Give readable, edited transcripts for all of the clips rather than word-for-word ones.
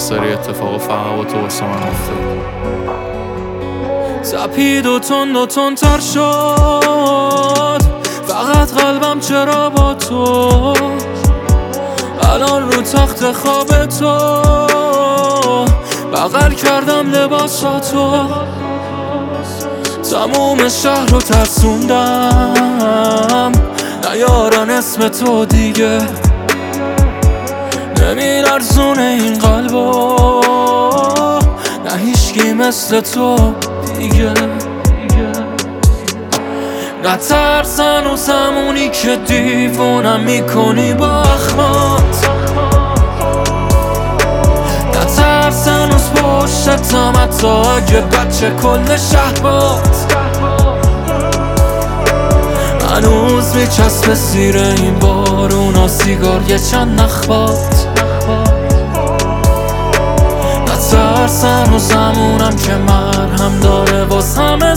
سری اتفاق فقط با تو واسه من افتاد. تپید و تندتر شد فقط قلبم چرا با تو. الان رو تخت خواب تو بغل کردم لباساتو. تموم شهر رو ترسوندم نیارن اسم تو دیگه. نمیلرزونه این قلبو نه هیچکی مثل تو دیگه. نترسن و زمونی که دیوونم میکنی با اخمات. نترسن و پشتم حتی اگه بچه کل شهبات. هنوز میچسبه زیر این بارونا سیگار یه چند نخبات. نترسن و زمونم که مرهم داره واس همه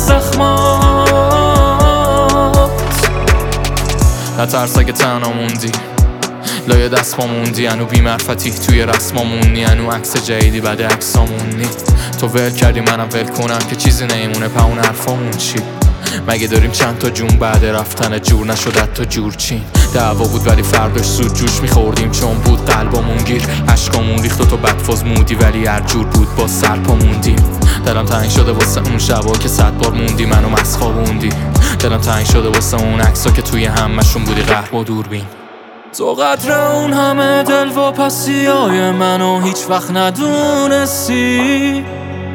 زخمات. نترس اگه تنها موندی لای دست ما موندی. هنو بی‌معرفتی توی رسما موندی. هنو عکس جدیدی بعد عکسامونی. تو ول کردی منم ول کنم که چیزی نیمونه په اون حرفامون چی. مگه داریم چند تا جون بعد رفتن جور نشد حتی جورچین. دعوا بود ولی فرداش زود جوش میخوردیم چون بود قلبامون گیر. عشقامون ریخت و تو بدفاز مودی ولی هر جور بود با سرپا موندیم. دلم تنگ شده واسه اون شبا که 100 بار موندی منو مسخابوندی. دلم تنگ شده واسه اون عکسا که توی همشون بودی قهر با دوربین. تو قدر اون همه دل و پسیای منو هیچ وقت ندونستی.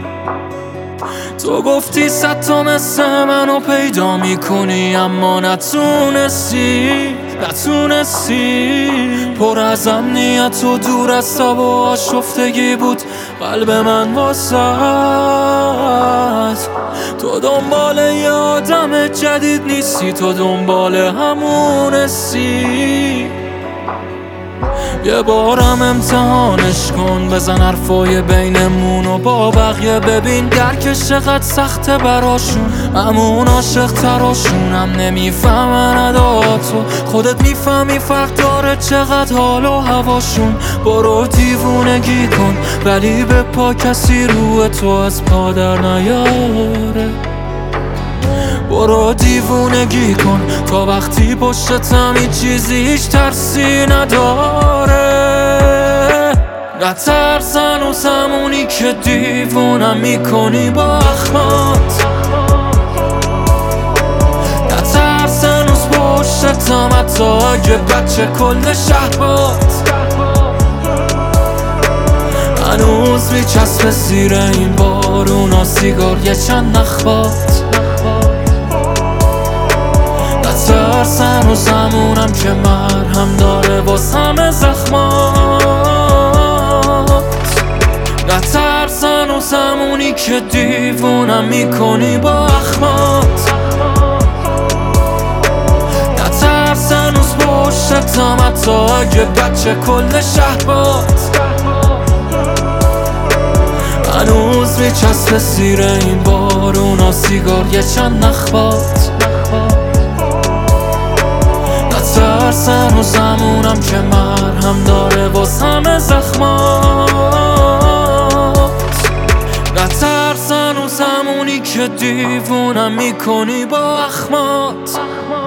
تو گفتی 100 تا مثل منو پیدا میکنی اما نتونستی. پر از امنیت و دور از تب و آشفتگی بود قلب من واسط. تو دنبال یه آدم جدید نیستی، تو دنبال همونستی. یه بارم امتحانش کن، بزن حرفای بینمون و با بقیه ببین درکش چقدر سخته براشون. همون عاشق تراشونم نمیفهمن اداتو. خودت میفهمی فرق داره چقدر حال و هواشون. برو دیوونگی کن ولی به پا کسی روی تو از پا در نیاره. برو دیوونگی کن تا وقتی پشتم هیچ چیزی هیچ ترسی نداره. نترسن و زمونی که دیوونم میکنی با اخمات. نترسن و پشتم حتی اگه بچه کل شهبات. هنوز میچسبه زیر این بارونا سیگار یه چند نخبات. نترسن و زمونم که مرهم داره واس همه زخمات. نترسن و زمونی که دیوونم میکنی با اخمات. نترسن و پشتم حتی اگه بچه کل شهبات. هنوز میچسبه زیر این بارونا سیگار یه چند نخبات. نترسن و زمونم که مرهم داره واس همه زخمات. نترسن و زمونی که دیوونم میکنی با اخمات.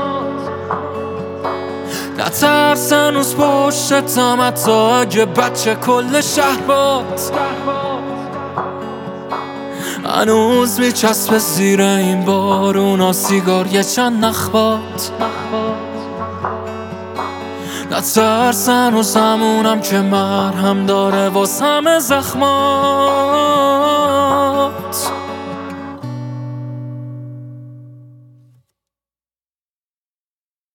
نترسن و پشتم حتی اگه بچه کل شهبات. هنوز میچسبه زیر این بارونا سیگار یه چند نخبات. نترسن و زمونم که مرهم داره واس همه زخمات.